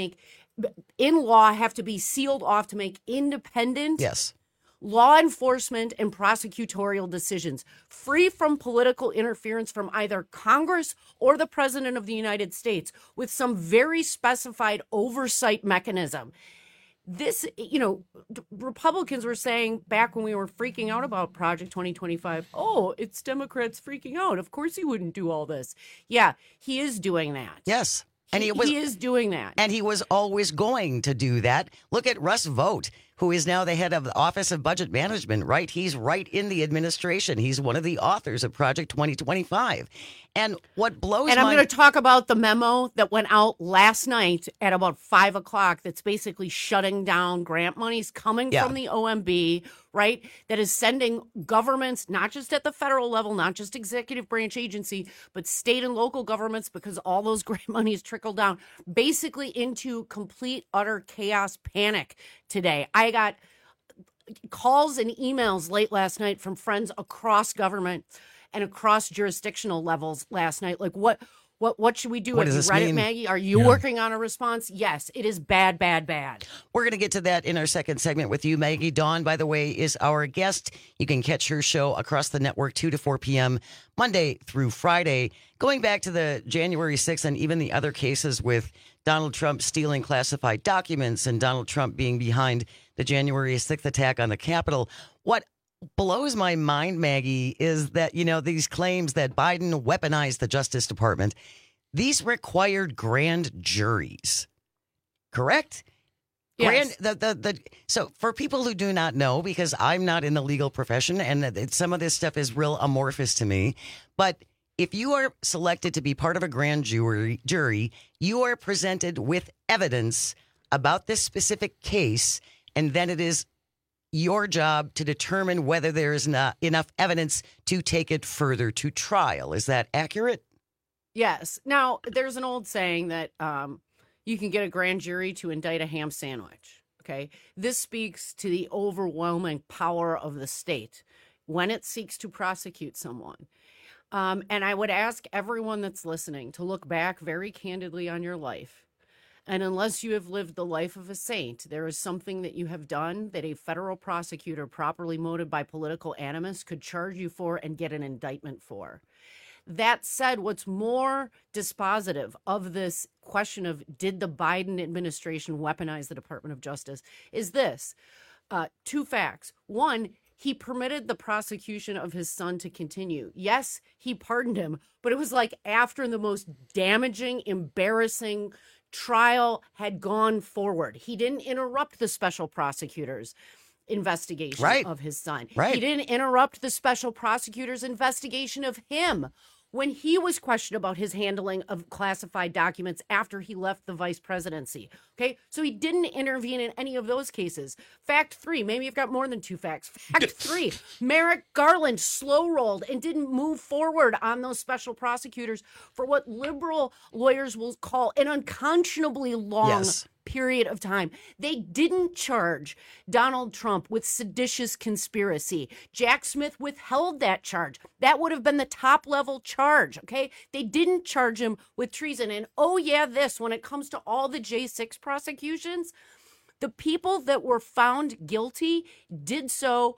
be sealed off to make independent law enforcement and prosecutorial decisions, free from political interference from either Congress or the President of the United States, with some very specified oversight mechanism. This, Republicans were saying back when we were freaking out about Project 2025, oh, it's Democrats freaking out. Of course he wouldn't do all this. Yeah, he is doing that. Yes. And he is doing that. And he was always going to do that. Look at Russ Vought, who is now the head of the Office of Budget Management, right? He's right in the administration. He's one of the authors of Project 2025. And what blows I'm going to talk about the memo that went out last night at about 5 o'clock that's basically shutting down grant monies coming from the OMB, right? That is sending governments, not just at the federal level, not just executive branch agency, but state and local governments, because all those grant monies trickle down, basically into complete, utter chaos, panic today. I got calls and emails late last night from friends across government and across jurisdictional levels last night. Like, what should we do? Have you read it, Maggie? Are you working on a response? Yes, it is bad, bad, bad. We're going to get to that in our second segment with you. Maggie Dawn, by the way, is our guest. You can catch her show across the network 2 to 4 p.m. Monday through Friday. Going back to the January 6th and even the other cases with Donald Trump stealing classified documents and Donald Trump being behind the January 6th attack on the Capitol. What blows my mind, Maggie, is that, these claims that Biden weaponized the Justice Department, these required grand juries, correct? Yes. So for people who do not know, because I'm not in the legal profession and some of this stuff is real amorphous to me, but if you are selected to be part of a grand jury, you are presented with evidence about this specific case, and then it is your job to determine whether there is not enough evidence to take it further to trial. Is that accurate? Yes. Now, there's an old saying that you can get a grand jury to indict a ham sandwich. Okay. This speaks to the overwhelming power of the state when it seeks to prosecute someone. And I would ask everyone that's listening to look back very candidly on your life. And unless you have lived the life of a saint, there is something that you have done that a federal prosecutor properly motivated by political animus could charge you for and get an indictment for. That said, what's more dispositive of this question of did the Biden administration weaponize the Department of Justice is this. Two facts. One, he permitted the prosecution of his son to continue. Yes, he pardoned him, but it was like after the most damaging, embarrassing trial had gone forward. He didn't interrupt the special prosecutor's investigation of his son. He didn't interrupt the special prosecutor's investigation of him when he was questioned about his handling of classified documents after he left the vice presidency. Okay, so he didn't intervene in any of those cases. Fact 3, maybe you've got more than 2 facts. Fact 3, Merrick Garland slow rolled and didn't move forward on those special prosecutors for what liberal lawyers will call an unconscionably long period of time. They didn't charge Donald Trump with seditious conspiracy. Jack Smith withheld that charge. That would have been the top level charge, okay? They didn't charge him with treason. And when it comes to all the J6 prosecutions, the people that were found guilty did so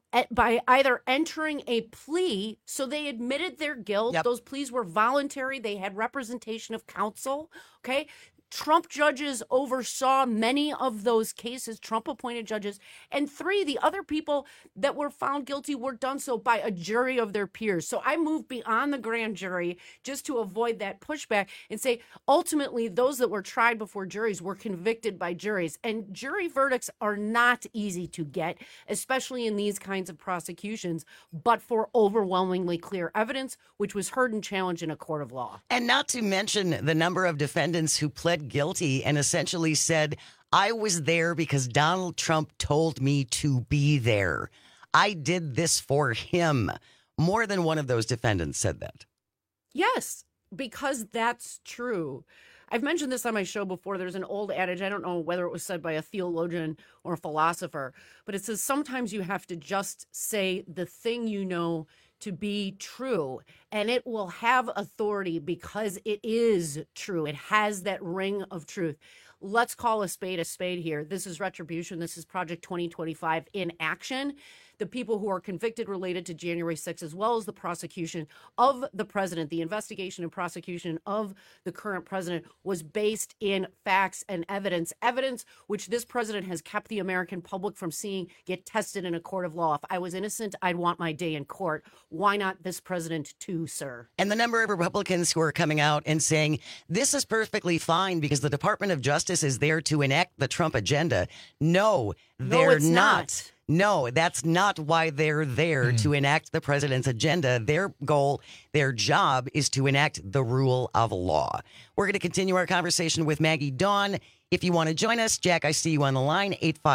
by either entering a plea, so they admitted their guilt. Those pleas were voluntary. They had representation of counsel, okay? Trump judges oversaw many of those cases, Trump-appointed judges. And 3, the other people that were found guilty were done so by a jury of their peers. So I moved beyond the grand jury just to avoid that pushback and say, ultimately, those that were tried before juries were convicted by juries. And jury verdicts are not easy to get, especially in these kinds of prosecutions, but for overwhelmingly clear evidence, which was heard and challenged in a court of law. And not to mention the number of defendants who pled guilty and essentially said, I was there because Donald Trump told me to be there. I did this for him. More than one of those defendants said that. Yes, because that's true. I've mentioned this on my show before. There's an old adage, I don't know whether it was said by a theologian or a philosopher, but it says sometimes you have to just say the thing you know to be true, and it will have authority because it is true. It has that ring of truth. Let's call a spade here. This is retribution. This is Project 2025 in action. The people who are convicted related to January 6th, as well as the prosecution of the president, the investigation and prosecution of the current president was based in facts and evidence which this president has kept the American public from seeing get tested in a court of law. If I was innocent, I'd want my day in court. Why not this president too, sir? And the number of Republicans who are coming out and saying this is perfectly fine because the Department of Justice is there to enact the Trump agenda. No, they're not. No, that's not why they're there to enact the president's agenda. Their goal, their job is to enact the rule of law. We're going to continue our conversation with Maggie Dawn. If you want to join us, Jack, I see you on the line,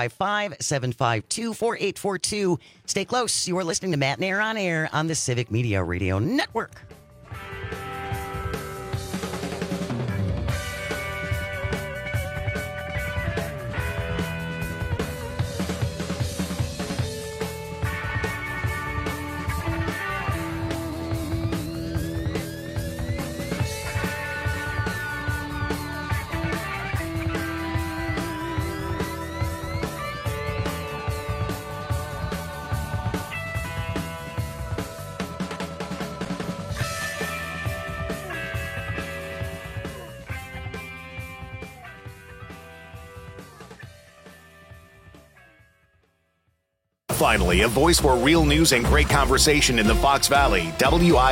855-752-4842. Stay close. You are listening to Matt and Air on Air on the Civic Media Radio Network. Finally, a voice for real news and great conversation in the Fox Valley,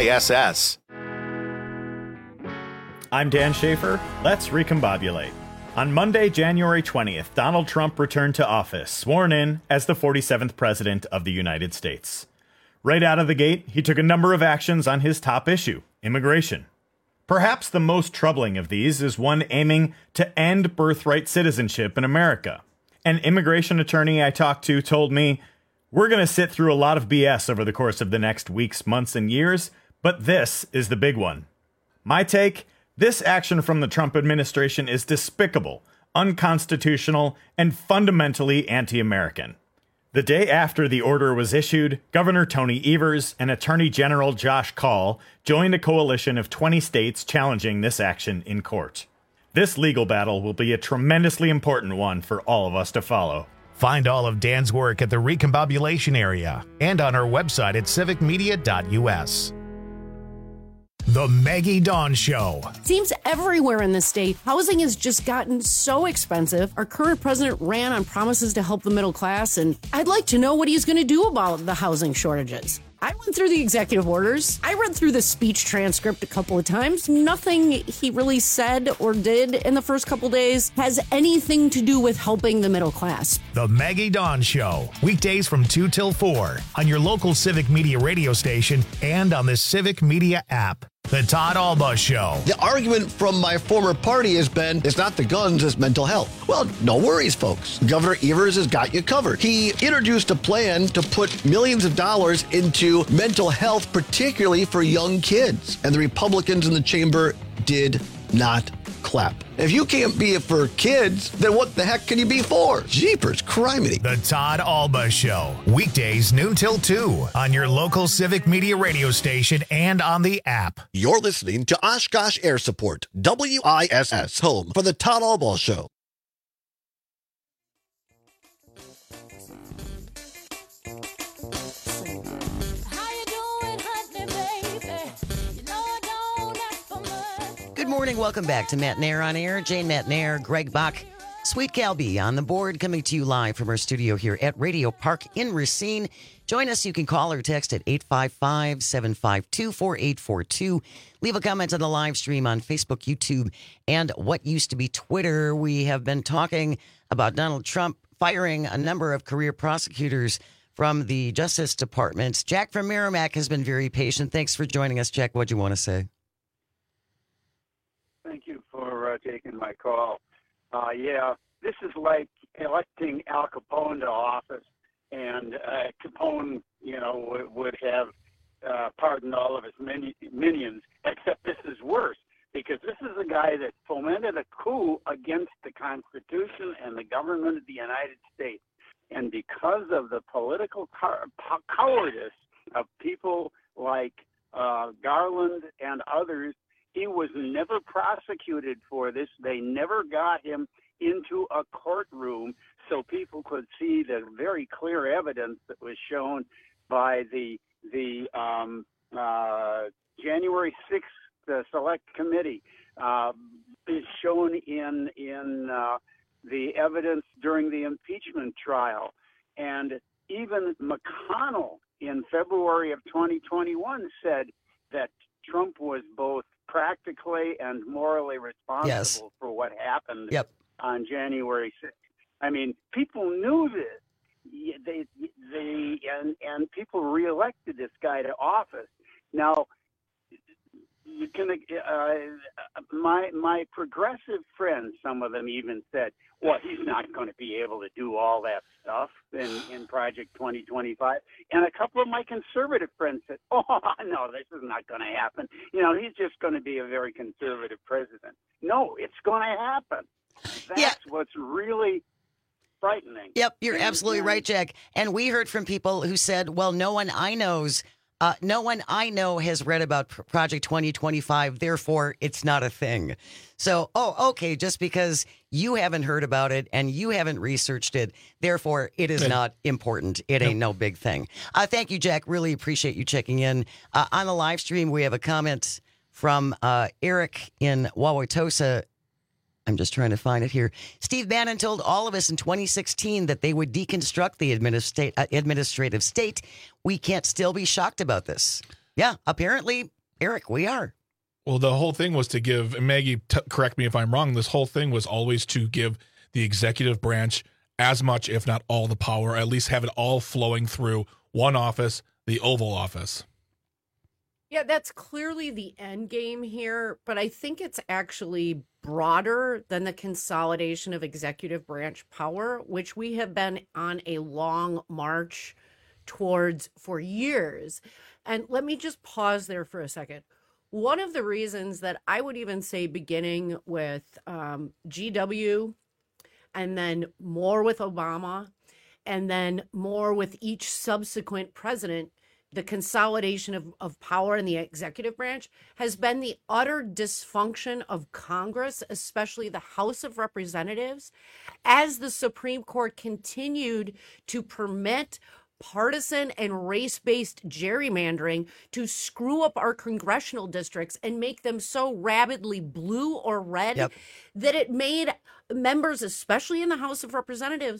WISS. I'm Dan Schaefer. Let's recombobulate. On Monday, January 20th, Donald Trump returned to office, sworn in as the 47th President of the United States. Right out of the gate, he took a number of actions on his top issue, immigration. Perhaps the most troubling of these is one aiming to end birthright citizenship in America. An immigration attorney I talked to told me, "We're going to sit through a lot of BS over the course of the next weeks, months, and years, but this is the big one." My take? This action from the Trump administration is despicable, unconstitutional, and fundamentally anti-American. The day after the order was issued, Governor Tony Evers and Attorney General Josh Kaul joined a coalition of 20 states challenging this action in court. This legal battle will be a tremendously important one for all of us to follow. Find all of Dan's work at the Recombobulation Area and on our website at civicmedia.us. The Maggie Dawn Show. Seems everywhere in the state, housing has just gotten so expensive. Our current president ran on promises to help the middle class, and I'd like to know what he's going to do about the housing shortages. I went through the executive orders. I read through the speech transcript a couple of times. Nothing he really said or did in the first couple days has anything to do with helping the middle class. The Maggie Dawn Show. Weekdays from 2 till 4 on your local Civic Media radio station and on the Civic Media app. The Todd Alba Show. The argument from my former party has been, it's not the guns, it's mental health. Well, no worries, folks. Governor Evers has got you covered. He introduced a plan to put millions of dollars into mental health, particularly for young kids. And the Republicans in the chamber did not clap. If you can't be it for kids, then what the heck can you be for? Jeepers criminy. The Todd Alba Show. Weekdays noon till 2 on your local Civic Media radio station and on the app. You're listening to Oshkosh Air Support, WISS, home for the Todd Alba Show. Good morning. Welcome back to Matt&Air on Air. Jane Matt&Air, Greg Bach, Sweet Calby on the board, coming to you live from our studio here at Radio Park in Racine. Join us. You can call or text at 855-752-4842. Leave a comment on the live stream on Facebook, YouTube, and what used to be Twitter. We have been talking about Donald Trump firing a number of career prosecutors from the Justice Department. Jack from Merrimack has been very patient. Thanks for joining us, Jack. What do you want to say? Thank you for taking my call. This is like electing Al Capone to office, and Capone, would have pardoned all of his minions, except this is worse, because this is a guy that fomented a coup against the Constitution and the government of the United States. And because of the political cowardice of people like Garland and others, he was never prosecuted for this. They never got him into a courtroom so people could see the very clear evidence that was shown by the January 6th Select Committee is shown in the evidence during the impeachment trial. And even McConnell in February of 2021 said that Trump was both practically and morally responsible for what happened on January 6th. I mean, people knew this. And people reelected this guy to office. Now, you can my progressive friends, some of them even said, well, he's not going to be able to do all that stuff in Project 2025. And a couple of my conservative friends said, oh, no, this is not going to happen. He's just going to be a very conservative president. No, it's going to happen. That's what's really frightening. Yep, you're absolutely right, Jack. And we heard from people who said, well, no one I know has read about Project 2025, therefore it's not a thing. So, okay, just because you haven't heard about it and you haven't researched it, therefore it is not important. It ain't no big thing. Thank you, Jack. Really appreciate you checking in. On the live stream, we have a comment from Eric in Wauwatosa. I'm just trying to find it here. Steve Bannon told all of us in 2016 that they would deconstruct the administrative state. We can't still be shocked about this. Yeah, apparently, Eric, we are. Well, the whole thing was to give, and Maggie, correct me if I'm wrong, this whole thing was always to give the executive branch as much, if not all, the power, or at least have it all flowing through one office, the Oval Office. Yeah, that's clearly the end game here, but I think it's actually broader than the consolidation of executive branch power, which we have been on a long march towards for years. And let me just pause there for a second. One of the reasons that I would even say beginning with GW and then more with Obama and then more with each subsequent president, the consolidation of power in the executive branch has been the utter dysfunction of Congress, especially the House of Representatives, as the Supreme Court continued to permit partisan and race-based gerrymandering to screw up our congressional districts and make them so rabidly blue or red that it made members, especially in the House of Representatives,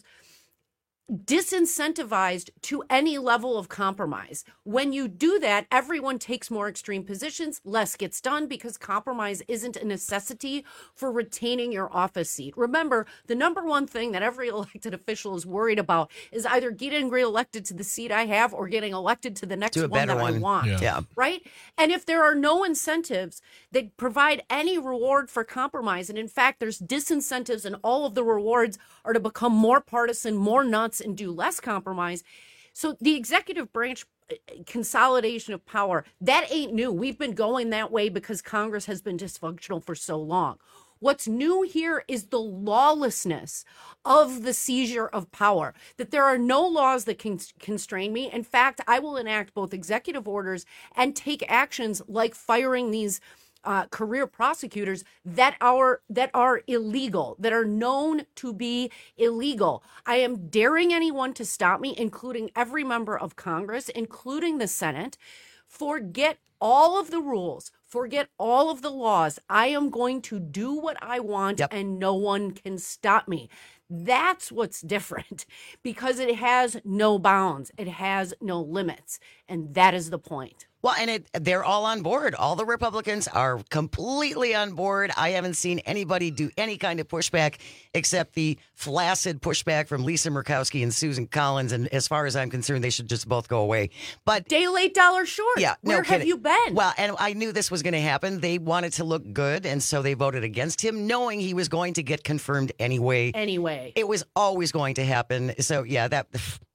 disincentivized to any level of compromise. When you do that, everyone takes more extreme positions, less gets done because compromise isn't a necessity for retaining your office seat. Remember, the number one thing that every elected official is worried about is either getting reelected to the seat I have or getting elected to the next one that I want. Yeah. Right? And if there are no incentives that provide any reward for compromise, and in fact, there's disincentives and all of the rewards are to become more partisan, more nuts, and do less compromise. So the executive branch consolidation of power, that ain't new. We've been going that way because Congress has been dysfunctional for so long. What's new here is the lawlessness of the seizure of power, that there are no laws that can constrain me. In fact, I will enact both executive orders and take actions like firing these career prosecutors that are illegal, that are known to be illegal. I am daring anyone to stop me, including every member of Congress, including the Senate. Forget all of the rules. Forget all of the laws. I am going to do what I want and no one can stop me. That's what's different because it has no bounds. It has no limits. And that is the point. Well, and they're all on board. All the Republicans are completely on board. I haven't seen anybody do any kind of pushback except the flaccid pushback from Lisa Murkowski and Susan Collins. And as far as I'm concerned, they should just both go away. But day late, dollar short. Yeah, where have you been? Well, and I knew this was going to happen. They wanted to look good, and so they voted against him, knowing he was going to get confirmed anyway. It was always going to happen. So yeah, that.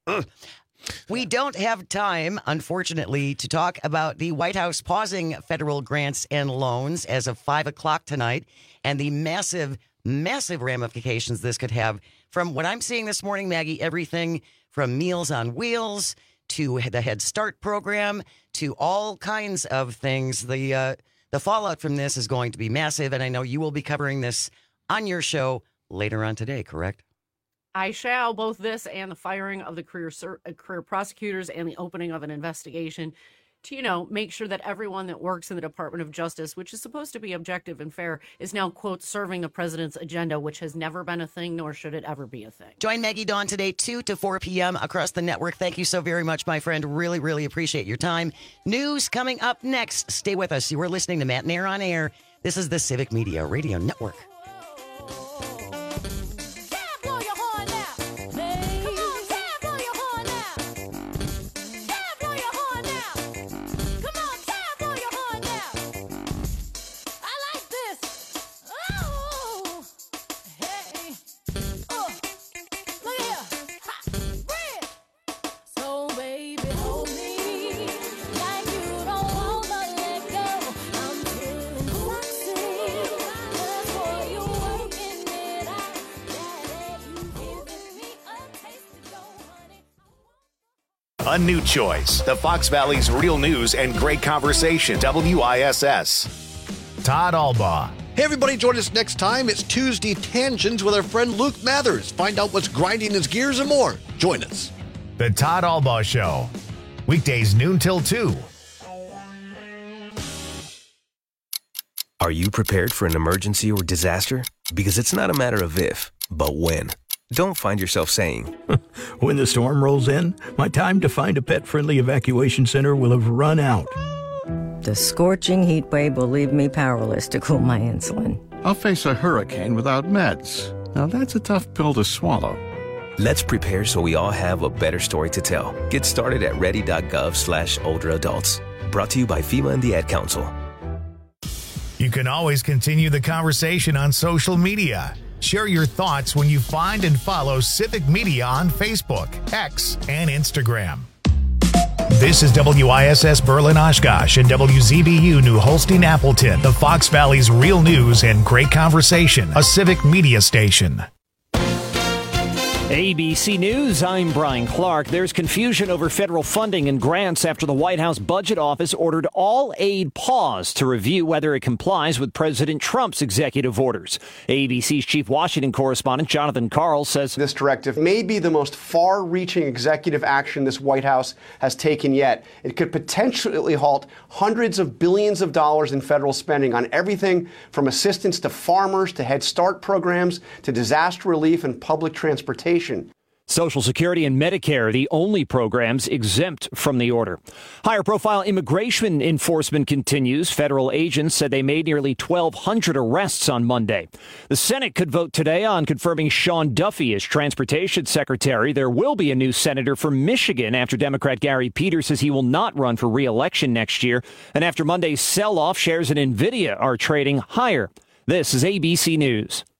We don't have time, unfortunately, to talk about the White House pausing federal grants and loans as of 5 o'clock tonight and the massive, massive ramifications this could have. From what I'm seeing this morning, Maggie, everything from Meals on Wheels to the Head Start program to all kinds of things. The fallout from this is going to be massive, and I know you will be covering this on your show later on today, correct? I shall, both this and the firing of the career prosecutors and the opening of an investigation to, make sure that everyone that works in the Department of Justice, which is supposed to be objective and fair, is now, quote, serving the president's agenda, which has never been a thing, nor should it ever be a thing. Join Maggie Dawn today, 2 to 4 p.m. across the network. Thank you so very much, my friend. Really, really appreciate your time. News coming up next. Stay with us. You are listening to Matt and Air on Air. This is the Civic Media Radio Network. A new choice. The Fox Valley's real news and great conversation. WISS. Todd Albaugh. Hey, everybody, join us next time. It's Tuesday Tangents with our friend Luke Mathers. Find out what's grinding his gears and more. Join us. The Todd Albaugh Show. Weekdays noon till 2. Are you prepared for an emergency or disaster? Because it's not a matter of if, but when. Don't find yourself saying, when the storm rolls in, my time to find a pet-friendly evacuation center will have run out. The scorching heat wave will leave me powerless to cool my insulin. I'll face a hurricane without meds. Now that's a tough pill to swallow. Let's prepare so we all have a better story to tell. Get started at ready.gov/older adults. Brought to you by FEMA and the Ad Council. You can always continue the conversation on social media. Share your thoughts when you find and follow Civic Media on Facebook, X, and Instagram. This is WISS Berlin Oshkosh and WZBU New Holstein Appleton, the Fox Valley's real news and great conversation, a Civic Media station. ABC News, I'm Brian Clark. There's confusion over federal funding and grants after the White House Budget Office ordered all aid paused to review whether it complies with President Trump's executive orders. ABC's chief Washington correspondent Jonathan Karl says this directive may be the most far-reaching executive action this White House has taken yet. It could potentially halt hundreds of billions of dollars in federal spending on everything from assistance to farmers to Head Start programs to disaster relief and public transportation. Social Security and Medicare are the only programs exempt from the order. Higher profile immigration enforcement continues. Federal agents said they made nearly 1,200 arrests on Monday. The Senate could vote today on confirming Sean Duffy as Transportation Secretary. There will be a new senator from Michigan after Democrat Gary Peters says he will not run for re-election next year. And after Monday's sell-off, shares in NVIDIA are trading higher. This is ABC News.